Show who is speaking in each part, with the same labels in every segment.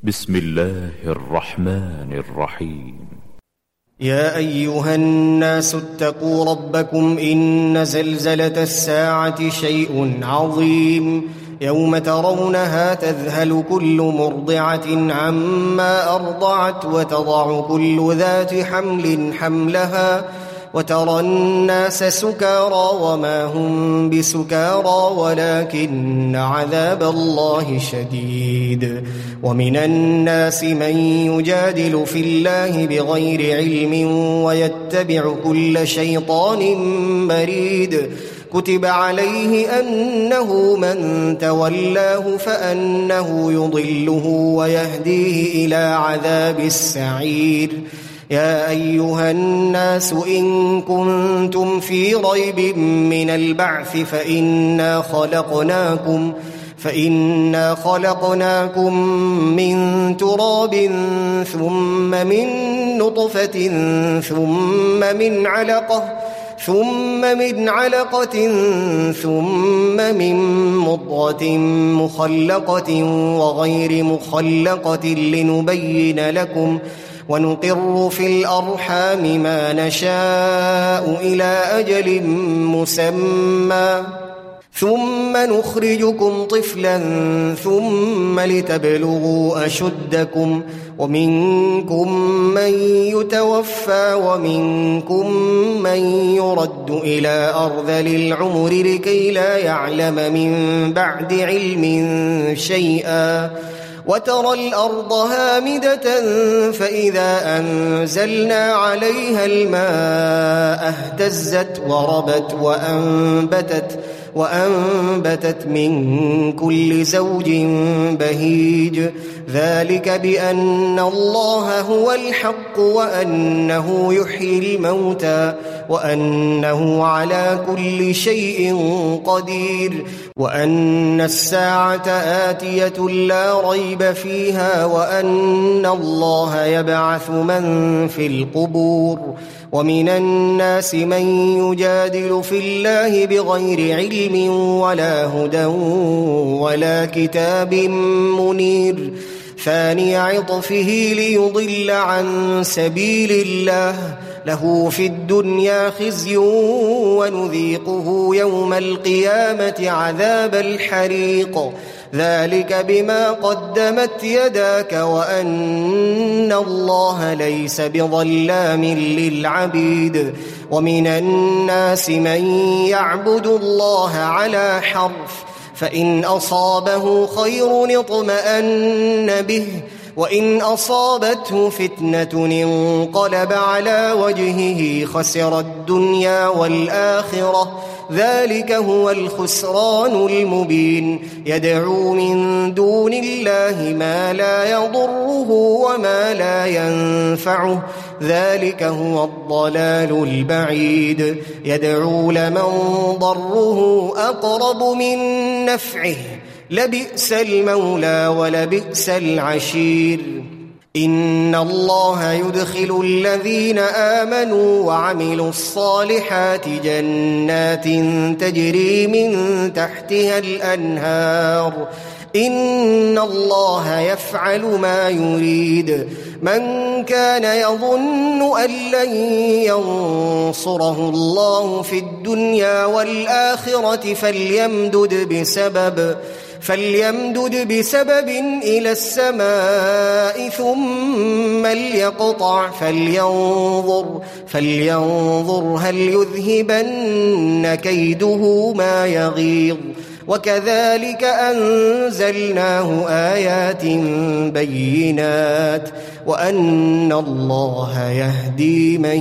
Speaker 1: بسم الله الرحمن الرحيم.
Speaker 2: يا أيها الناس اتقوا ربكم إن زلزلة الساعة شيء عظيم يوم ترونها تذهل كل مرضعة عما أرضعت وتضع كل ذات حمل حملها وترى الناس سكارى وما هم بسكارى ولكن عذاب الله شديد. ومن الناس من يجادل في الله بغير علم ويتبع كل شيطان مريد. كتب عليه أنه من تولاه فأنه يضله ويهديه إلى عذاب السعير. يا أيها الناس إن كنتم في ريب من البعث فإنا خلقناكم من تراب ثم من نطفة ثم من علقة ثم من مضغة مخلقة وغير مخلقة لنبين لكم ونقر في الأرحام ما نشاء إلى أجل مسمى ثم نخرجكم طفلا ثم لتبلغوا أشدكم ومنكم من يتوفى ومنكم من يرد إلى أرذل العمر لكي لا يعلم من بعد علم شيئا. وترى الأرض هامدة فإذا أنزلنا عليها الماء اهتزت وربت وأنبتت من كل زوج بهيج. ذلك بأن الله هو الحق وأنه يحيي الموتى وأنه على كل شيء قدير وأن الساعة آتية لا ريب فيها وأن الله يبعث من في القبور. ومن الناس من يجادل في الله بغير علم ولا هدى ولا كتاب منير. ثاني عطفه ليضل عن سبيل الله له في الدنيا خزي ونذيقه يوم القيامة عذاب الحريق. ذلك بما قدمت يداك وأن الله ليس بظلام للعبيد. ومن الناس من يعبد الله على حرف فإن أصابه خير اطمأن به وإن أصابته فتنة انقلب على وجهه خسر الدنيا والآخرة. ذلك هو الخسران المبين. يدعو من دون الله ما لا يضره وما لا ينفعه. ذلك هو الضلال البعيد. يدعو لمن ضره أقرب من نفعه لبئس المولى ولبئس العشير. إن الله يدخل الذين آمنوا وعملوا الصالحات جنات تجري من تحتها الأنهار. إن الله يفعل ما يريد. من كان يظن أن لن ينصره الله في الدنيا والآخرة فليمدد بسبب إلى السماء ثم ليقطع فلينظر هل يذهبن كيده ما يغيظ. وكذلك أنزلناه آيات بينات وأن الله يهدي من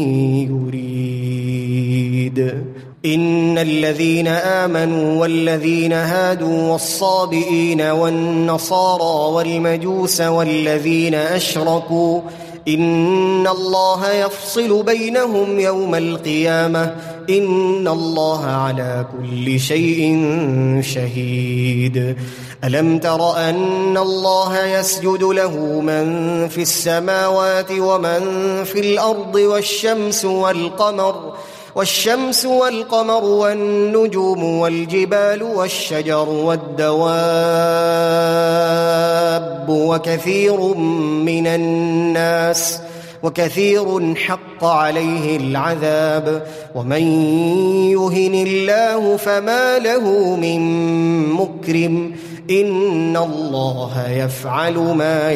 Speaker 2: يريد. إن الذين آمنوا والذين هادوا والصابئين والنصارى والمجوس والذين أشركوا إن الله يفصل بينهم يوم القيامة إن الله على كل شيء شهيد. ألم تر أن الله يسجد له من في السماوات ومن في الأرض والشمس والقمر والشمس والقمر والنجوم والجبال والشجر والدواب وكثير حق عليه العذاب ومن يهن الله فما له من مكرم إن الله يفعل ما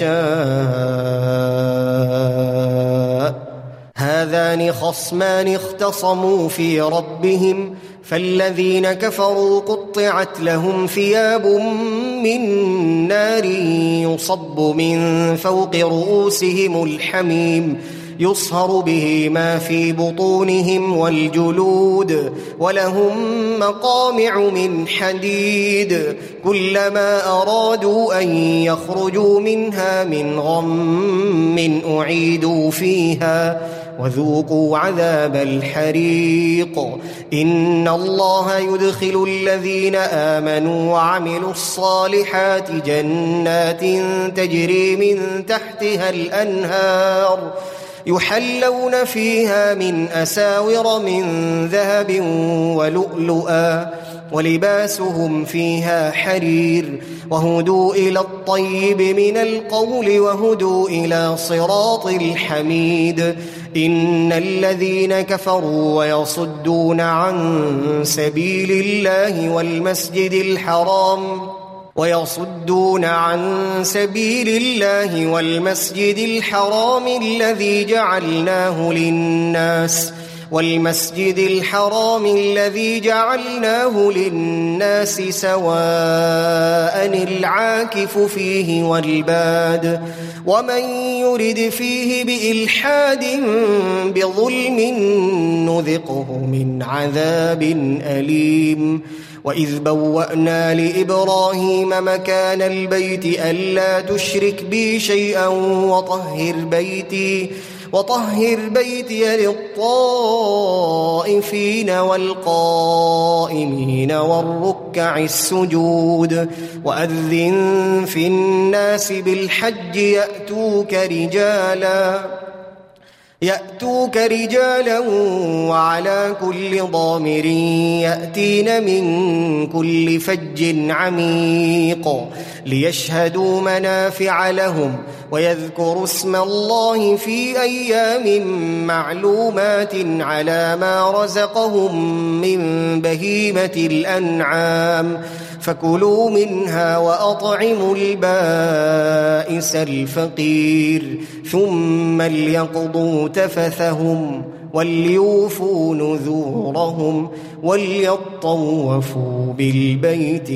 Speaker 2: يشاء هذان خصمان اختصموا في ربهم فالذين كفروا قطعت لهم ثياب من نار يصب من فوق رؤوسهم الحميم يصهر به ما في بطونهم والجلود ولهم مقامع من حديد كلما أرادوا أن يخرجوا منها من غم أعيدوا فيها وذوقوا عذاب الحريق إن الله يدخل الذين آمنوا وعملوا الصالحات جنات تجري من تحتها الأنهار يحلون فيها من أساور من ذهب ولؤلؤا ولباسهم فيها حرير وهدوا إلى الطيب من القول وهدوا إلى صراط الحميد إن الذين كفروا ويصدون عن سبيل الله والمسجد الحرام الذي جعلناه للناس سواء العاكف فيه والباد ومن يرد فيه بإلحاد بظلم نذقه من عذاب أليم وإذ بوأنا لإبراهيم مكان البيت ألا تشرك بي شيئا وطهر بيتي للطائفين والقائمين والركع السجود وأذن في الناس بالحج يأتوك رجالا وعلى كل ضامر يأتين من كل فج عميق ليشهدوا منافع لهم ويذكروا اسم الله في أيام معلومات على ما رزقهم من بهيمة الأنعام فكلوا منها وأطعموا البائس الفقير ثم ليقضوا تفثهم وليوفوا نذورهم وليطوفوا بالبيت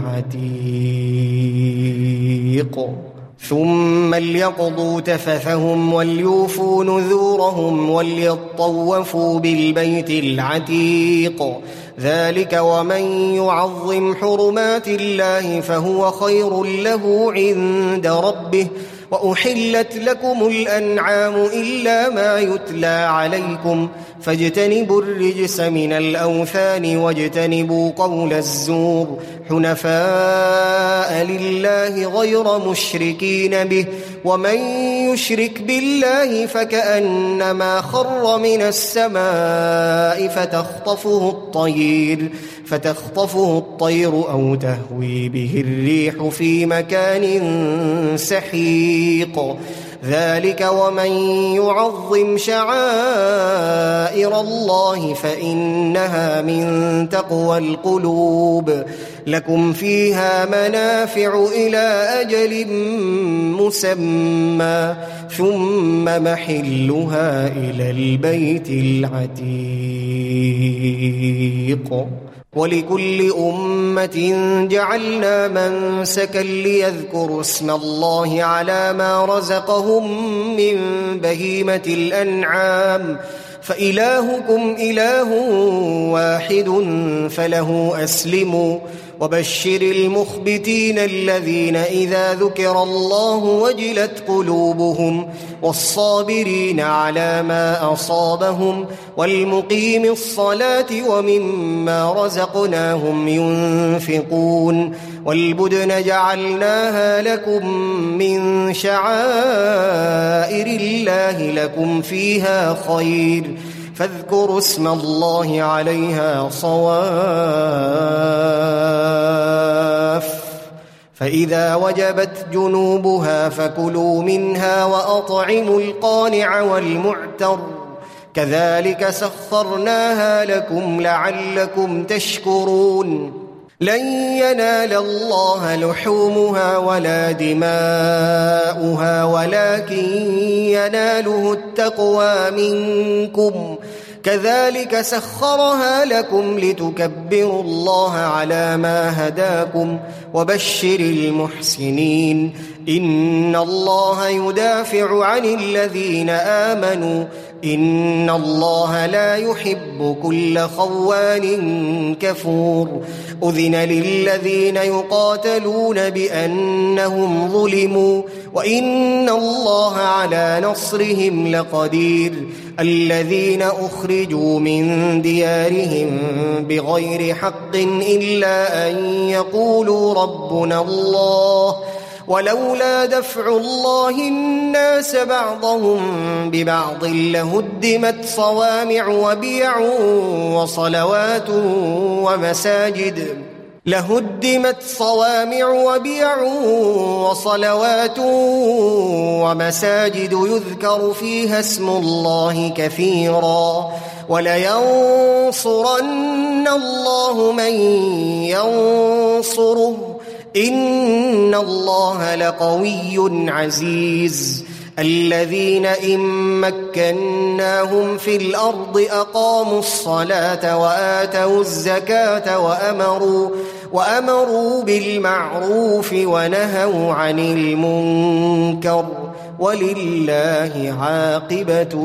Speaker 2: العتيق ذلك ومن يعظم حرمات الله فهو خير له عند ربه وأحلت لكم الأنعام إلا ما يتلى عليكم فاجتنبوا الرجس من الأوثان واجتنبوا قول الزور حنفاء لله غير مشركين به ومن يشرك بالله فكأنما خر من السماء فتخطفه الطير أو تهوي به الريح في مكان سحيق ذلك ومن يعظم شعائر الله فإنها من تقوى القلوب لكم فيها منافع إلى أجل مسمى ثم محلها إلى البيت العتيق ولكل أمة جعلنا منسكا ليذكروا اسم الله على ما رزقهم من بهيمة الأنعام فإلهكم إله واحد فله أسلموا وبشر المخبتين الذين إذا ذكر الله وجلت قلوبهم والصابرين على ما أصابهم والمقيم الصلاة ومما رزقناهم ينفقون والبدن جعلناها لكم من شعائر الله لكم فيها خير فاذكروا اسم الله عليها صواف، فإذا وجبت جنوبها فكلوا منها وأطعموا القانع والمعتر، كذلك سخرناها لكم لعلكم تشكرون. لن ينال الله لحومها ولا دماؤها ولكن يناله التقوى منكم، كذلك سخرها لكم لتكبروا الله على ما هداكم وبشر المحسنين. إن الله يدافع عن الذين آمنوا، إن الله لا يحب كل خوان كفور. أذن للذين يقاتلون بأنهم ظلموا وإن الله على نصرهم لقدير. الذين أخرجوا من ديارهم بغير حق إلا أن يقولوا ربنا الله، ولولا دفع الله الناس بعضهم ببعض لهدمت صوامع وبيع وصلوات ومساجد يذكر فيها اسم الله كثيرا، ولينصرن الله من ينصره، إن الله لقوي عزيز. الذين إن مكناهم في الأرض أقاموا الصلاة وآتوا الزكاة وأمروا بالمعروف ونهوا عن المنكر، ولله عاقبة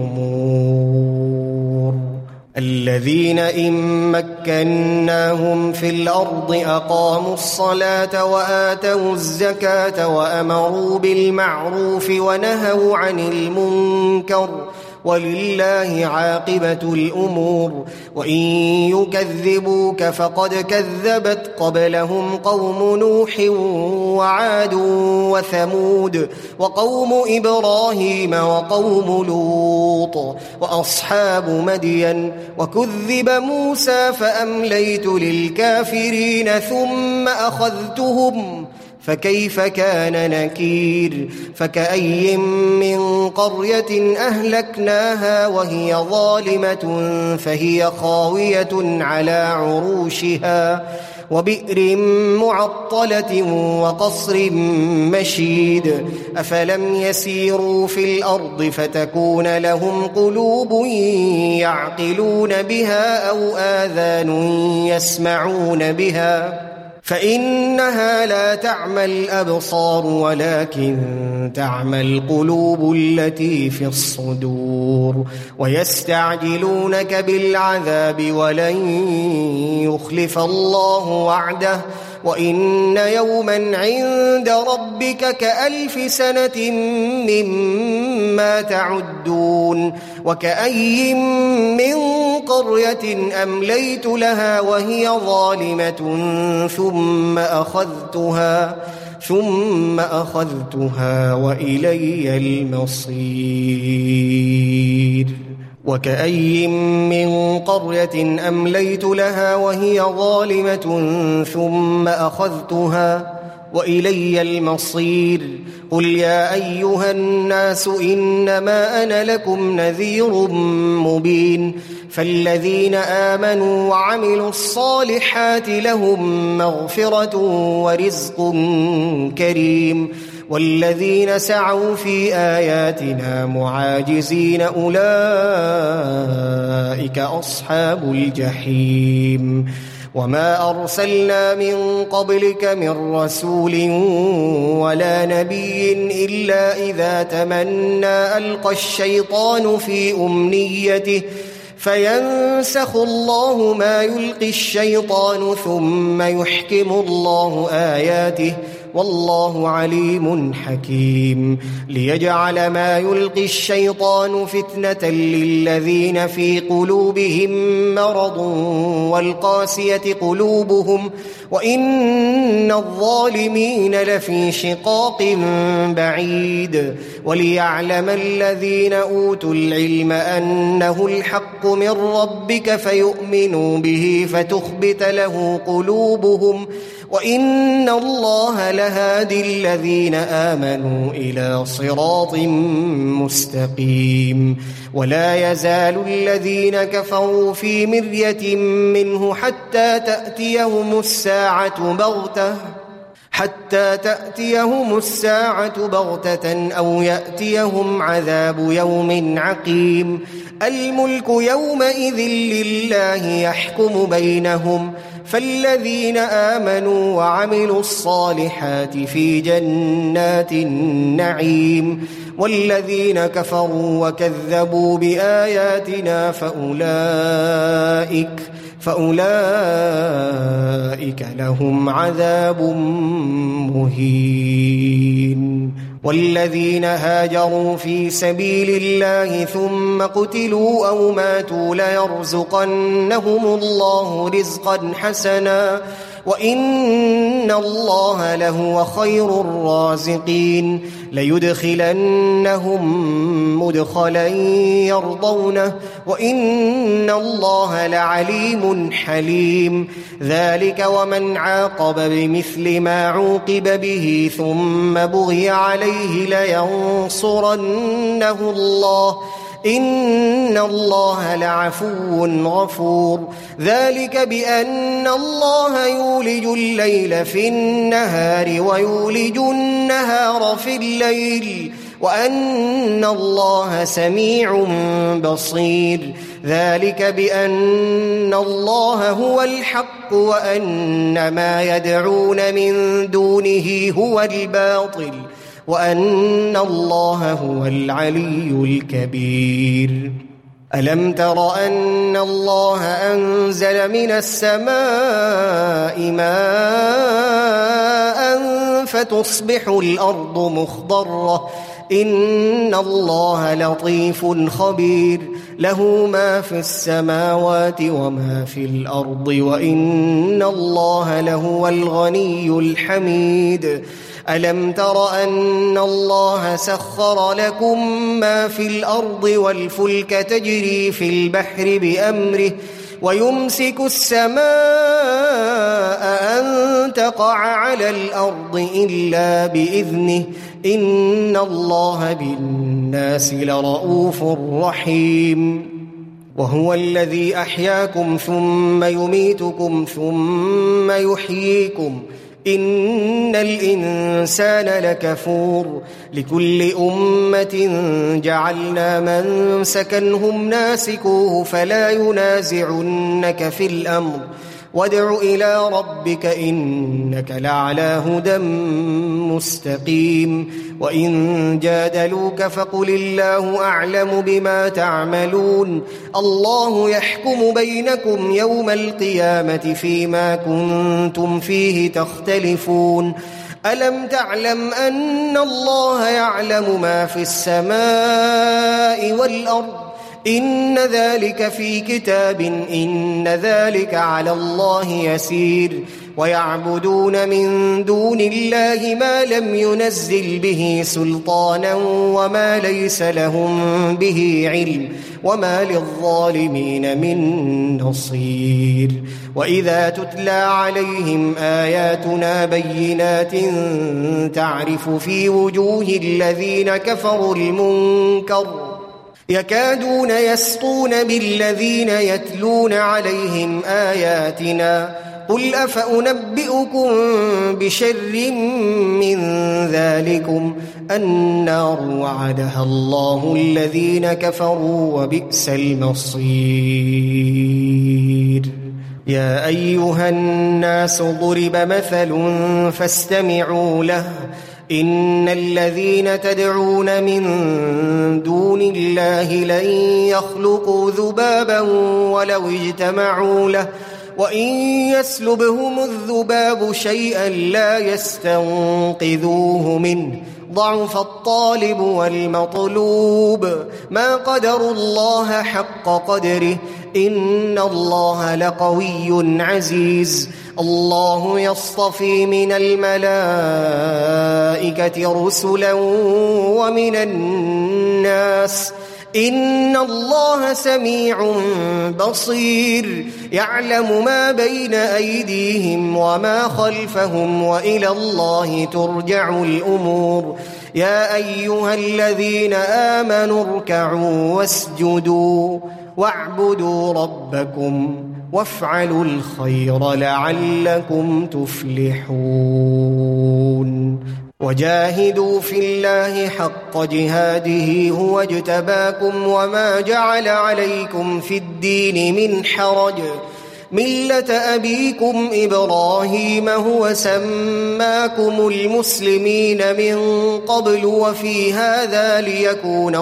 Speaker 2: الأمور. الذين إن مكناهم في الأرض أقاموا الصلاة وآتوا الزكاة وأمروا بالمعروف ونهوا عن المنكر، ولله عاقبة الأمور. وإن يكذبوك فقد كذبت قبلهم قوم نوح وعاد وثمود وقوم إبراهيم وقوم لوط وأصحاب مدين، وكذب موسى فأمليت للكافرين ثم أخذتهم فكيف كان نكير. فكأي من قرية أهلكناها وهي ظالمة فهي خاوية على عروشها وبئر معطلة وقصر مشيد. أفلم يسيروا في الأرض فتكون لهم قلوب يعقلون بها أو آذان يسمعون بها، فإنها لا تعمى الأبصار ولكن تعمى القلوب التي في الصدور. ويستعجلونك بالعذاب ولن يخلف الله وعده، وإن يوما عند ربك كألف سنة مما تعدون. وكأي من قرية أمليت لها وهي ظالمة ثم أخذتها وإلي المصير. وكأي من قرية أمليت لها وهي ظالمة ثم أخذتها وإلي المصير. قل يا أيها الناس إنما أنا لكم نذير مبين. فالذين آمنوا وعملوا الصالحات لهم مغفرة ورزق كريم، والذين سعوا في آياتنا معاجزين أولئك أصحاب الجحيم. وما أرسلنا من قبلك من رسول ولا نبي إلا إذا تمنى ألقى الشيطان في أمنيته فينسخ الله ما يلقي الشيطان ثم يحكم الله آياته والله عليم حكيم ليجعل ما يلقي الشيطان فتنة للذين في قلوبهم مرض والقاسية قلوبهم وإن الظالمين لفي شقاق بعيد وليعلم الذين أوتوا العلم أنه الحق من ربك فيؤمنوا به فتخبت له قلوبهم وإن الله لهادي الذين آمنوا إلى صراط مستقيم ولا يزال الذين كفروا في مرية منه حتى تأتيهم الساعة بغتة أو يأتيهم عذاب يوم عقيم الملك يومئذ لله يحكم بينهم فالذين آمنوا وعملوا الصالحات في جنات النعيم والذين كفروا وكذبوا بآياتنا فأولئك لهم عذاب مهين والذين هاجروا في سبيل الله ثم قتلوا أو ماتوا ليرزقنهم الله رزقا حسنا وإن الله لهو خير الرازقين ليدخلنهم مدخلا يرضونه وإن الله لعليم حليم ذلك ومن عاقب بمثل ما عوقب به ثم بغي عليه لينصرنه الله إن الله لعفو غفور ذلك بأن الله يولج الليل في النهار ويولج النهار في الليل وأن الله سميع بصير ذلك بأن الله هو الحق وأن ما يدعون من دونه هو الباطل وأن الله هو العلي الكبير ألم تر أن الله أنزل من السماء ماء فتصبح الأرض مخضرة إن الله لطيف خبير له ما في السماوات وما في الأرض وإن الله لهو الغني الحميد ألم تر أن الله سخر لكم ما في الأرض والفلك تجري في البحر بأمره ويمسك السماء أن تقع على الأرض إلا بإذنه إن الله بالناس لرؤوف رحيم وهو الذي أحياكم ثم يميتكم ثم يحييكم إن الإنسان لكفور لكل أمة جعلنا منسكا هم ناسكوه فلا ينازعنك في الأمر وادع إلى ربك إنك لعلى هدى مستقيم وإن جادلوك فقل الله أعلم بما تعملون الله يحكم بينكم يوم القيامة فيما كنتم فيه تختلفون ألم تعلم أن الله يعلم ما في السماء والأرض إن ذلك في كتاب إن ذلك على الله يسير ويعبدون من دون الله ما لم ينزل به سلطانا وما ليس لهم به علم وما للظالمين من نصير وإذا تتلى عليهم آياتنا بينات تعرف في وجوه الذين كفروا المنكر يكادون يسطون بالذين يتلون عليهم آياتنا قل أفأنبئكم بشر من ذلكم النار وعدها الله الذين كفروا وبئس المصير يا أيها الناس ضرب مثل فاستمعوا له إن الذين تدعون من دون الله لن يخلقوا ذبابا ولو اجتمعوا له وإن يسلبهم الذباب شيئا لا يستنقذوه منه ضعف الطالب والمطلوب ما قدروا الله حق قدره إن الله لقوي عزيز الله يصطفي من الملائكة رسلا ومن الناس إن الله سميع بصير يعلم ما بين أيديهم وما خلفهم وإلى الله ترجع الأمور يا أيها الذين آمنوا اركعوا واسجدوا واعبدوا ربكم وافعلوا الخير لعلكم تفلحون وجاهدوا في الله حق جهاده هو اجتباكم وما جعل عليكم في الدين من حرج ملة أبيكم إبراهيم هو سماكم المسلمين من قبل وفي هذا ليكون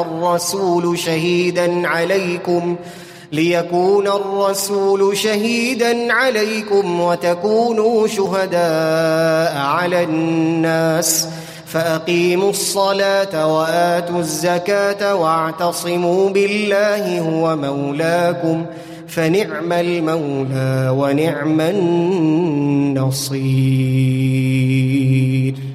Speaker 2: الرسول شهيدا عليكم وتكونوا شهداء على الناس فأقيموا الصلاة وآتوا الزكاة واعتصموا بالله هو مولاكم فنعم المولى ونعم النصير